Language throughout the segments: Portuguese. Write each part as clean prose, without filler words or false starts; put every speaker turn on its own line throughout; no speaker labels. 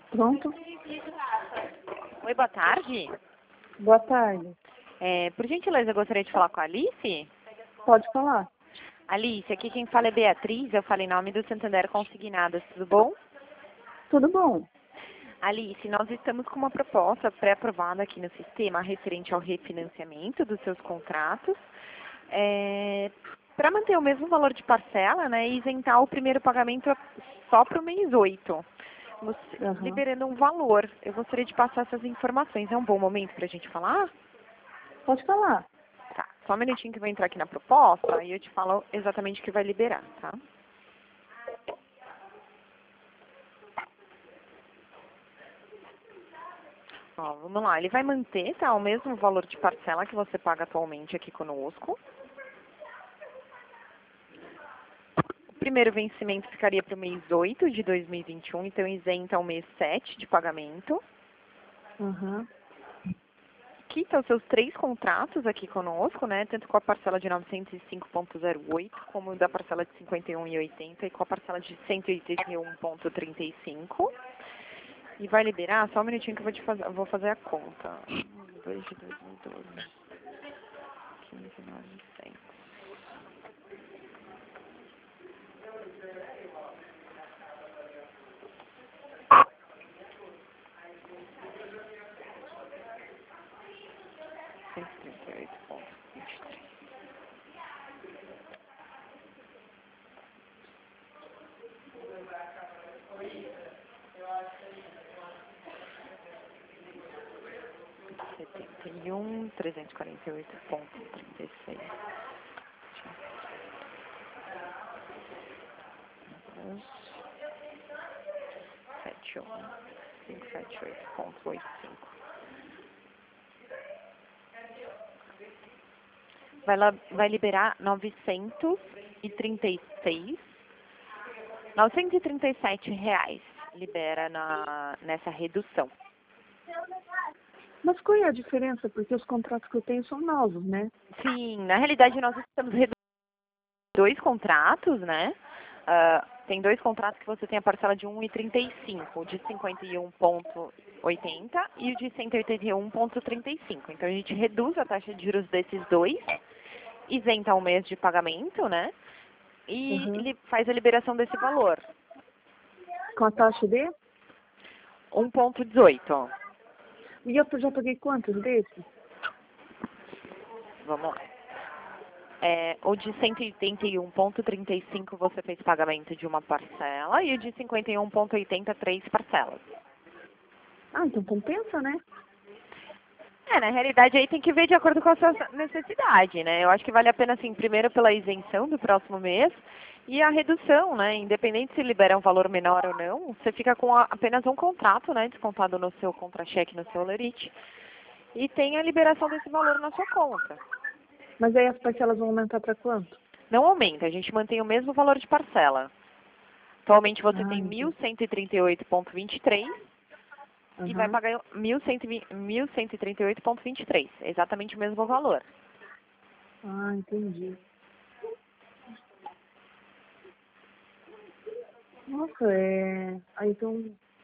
Pronto?
Oi, boa tarde.
Boa tarde.
Por gentileza, eu gostaria de falar com a Alice.
Pode falar.
Alice, aqui quem fala é Beatriz, eu falo em nome do Santander Consignadas, tudo bom?
Tudo bom?
Alice, nós estamos com uma proposta pré-aprovada aqui no sistema referente ao refinanciamento dos seus contratos, para manter o mesmo valor de parcela, né, e isentar o primeiro pagamento só para o mês 8, liberando um valor. Eu gostaria de passar essas informações. É um bom momento para a gente falar?
Pode falar.
Tá, só um minutinho que eu vou entrar aqui na proposta e eu te falo exatamente o que vai liberar, tá? Ó, vamos lá, ele vai manter, tá, o mesmo valor de parcela que você paga atualmente aqui conosco. O primeiro vencimento ficaria para o mês 8 de 2021, então isenta o mês 7 de pagamento. Quita os seus 3 contratos aqui conosco, né, tanto com a parcela de 905,08, como da parcela de 51,80 e com a parcela de 181,35. E vai liberar, só um minutinho que eu vou fazer a conta. 2 de 2012. 15.900. R$ 348,36. 578,85. Vai liberar R$ 937 libera nessa redução.
Mas qual é a diferença? Porque os contratos que eu tenho são novos, né?
Sim, na realidade nós estamos reduzindo 2 contratos, né? Tem 2 contratos que você tem a parcela de 1,35, de 51,80 e o de 181,35. Então a gente reduz a taxa de juros desses dois, isenta um mês de pagamento, né? E ele faz a liberação desse valor.
Com a taxa de?
1,18.
E eu já paguei quantos desses?
Vamos lá. O de 181,35 você fez pagamento de uma parcela e o de 51,80 3 parcelas.
Ah, então compensa, né?
Na realidade aí tem que ver de acordo com a sua necessidade, né? Eu acho que vale a pena, assim, primeiro pela isenção do próximo mês e a redução, né? Independente se libera um valor menor ou não, você fica com apenas um contrato, né? Descontado no seu contra-cheque, no seu lerite, e tem a liberação desse valor na sua conta.
Mas aí as parcelas vão aumentar para quanto?
Não aumenta, a gente mantém o mesmo valor de parcela. Atualmente você tem 1.138,23 e vai pagar 1.138,23. Exatamente o mesmo valor.
Ah, entendi. Nossa, Aí então...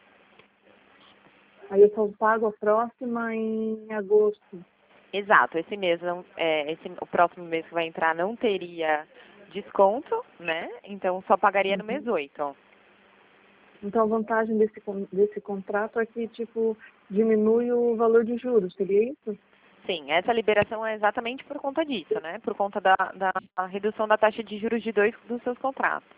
Aí eu só pago a próxima em agosto.
Exato, esse mês o próximo mês que vai entrar não teria desconto, né? Então só pagaria no mês 8.
Então a vantagem desse contrato é que, tipo, diminui o valor de juros, seria isso?
Sim, essa liberação é exatamente por conta disso, né? Por conta da redução da taxa de juros de 2 dos seus contratos.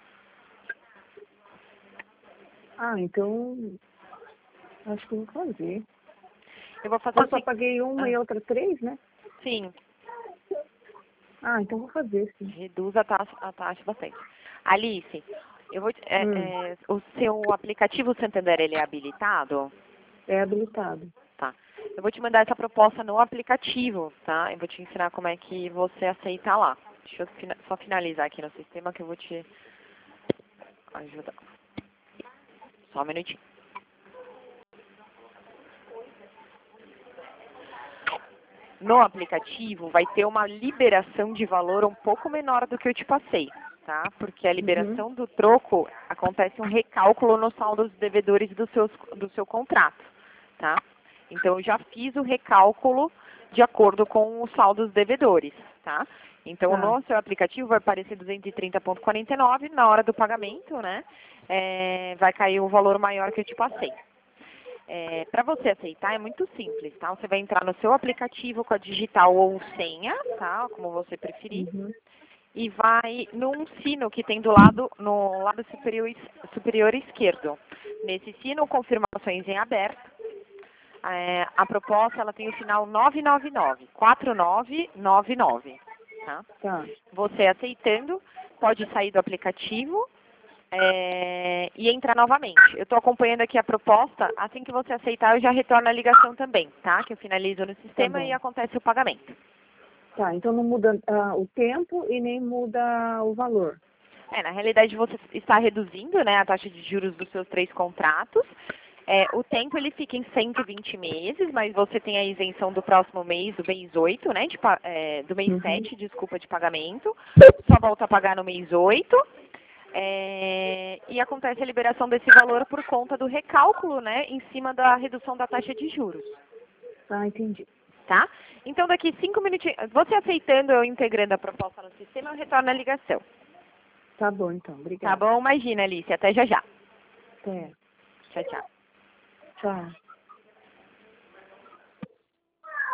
Ah, então acho que eu vou fazer.
Eu vou fazer
Eu só paguei uma e outra 3, né?
Sim.
Ah, então vou fazer, sim.
Reduz a taxa bastante. Alice, o seu aplicativo Santander, ele é habilitado?
É habilitado.
Tá. Eu vou te mandar essa proposta no aplicativo, tá? Eu vou te ensinar como é que você aceita lá. Deixa eu só finalizar aqui no sistema que eu vou te ajudar. Só um minutinho. No aplicativo vai ter uma liberação de valor um pouco menor do que eu te passei, tá? Porque a liberação do troco acontece um recálculo no saldo dos devedores do seu contrato, tá? Então, eu já fiz o recálculo de acordo com o saldo dos devedores, tá? Então, no seu aplicativo vai aparecer 230,49, na hora do pagamento, né? Vai cair o valor maior que eu te passei. Para você aceitar é muito simples, tá? Você vai entrar no seu aplicativo com a digital ou senha, tá? Como você preferir. E vai num sino que tem no lado superior esquerdo. Nesse sino, confirmações em aberto. A proposta ela tem o sinal 999, 4999, tá? Você aceitando, pode sair do aplicativo e entrar novamente. Eu estou acompanhando aqui a proposta, assim que você aceitar eu já retorno a ligação também, tá? Que eu finalizo no sistema e acontece o pagamento.
Tá, então não muda o tempo e nem muda o valor.
Na realidade você está reduzindo, né, a taxa de juros dos seus 3 contratos. O tempo ele fica em 120 meses, mas você tem a isenção do próximo mês, do mês 8, né, do mês 7, desculpa, de pagamento. Só volta a pagar no mês 8. E acontece a liberação desse valor por conta do recálculo, né, em cima da redução da taxa de juros.
Entendi.
Tá? Então, daqui 5 minutinhos, você aceitando, eu integrando a proposta no sistema, eu retorno a ligação.
Tá bom, então. Obrigada.
Tá bom? Imagina, Alice. Até já já.
Até.
Tchau, tchau.
Tchau.